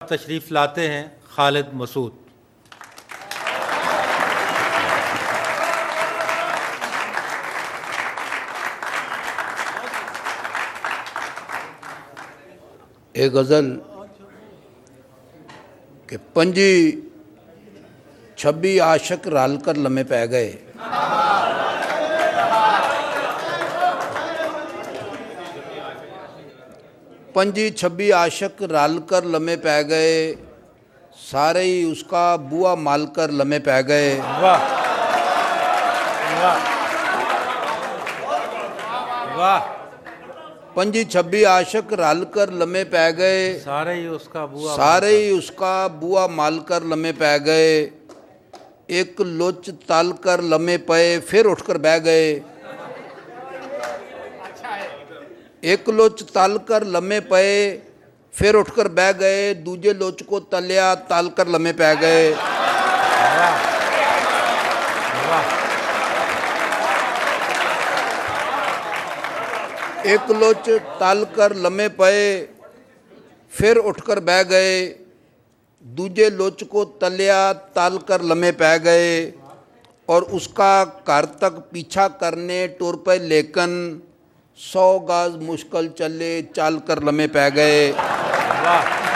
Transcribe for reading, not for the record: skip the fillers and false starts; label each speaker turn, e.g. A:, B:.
A: तशरीफ़ लाते हैं खालिद मसूद।
B: एक गज़ल के पंजी 26 आशक राल कर लम्हे पै गए। पंजी 26 आशक राल कर लम्हे पै गए, सारे ही उसका बुआ माल कर लम्हे पै गए।
A: वाह वाह।
B: पंजी 26 आशक राल कर लम्हे पै गए,
A: सारे ही उसका
B: बुआ माल कर लम्हे पै गए। एक लोच तल कर लम्हे पए फिर उठकर बह गए। एक लोच तल कर लम्हे पए फिर उठकर बह गए, दूजे लोच को तलिया तल कर लम्हे पै गए। एक लोच तल कर लम्हे पए फिर उठकर बह गए, दूजे लोच को तलिया तल कर लम्हे पै गए। और उसका घर तक पीछा करने टुर पे, लेकिन 100 गज मुश्किल चले चल कर लम्हे पै गए। वाह।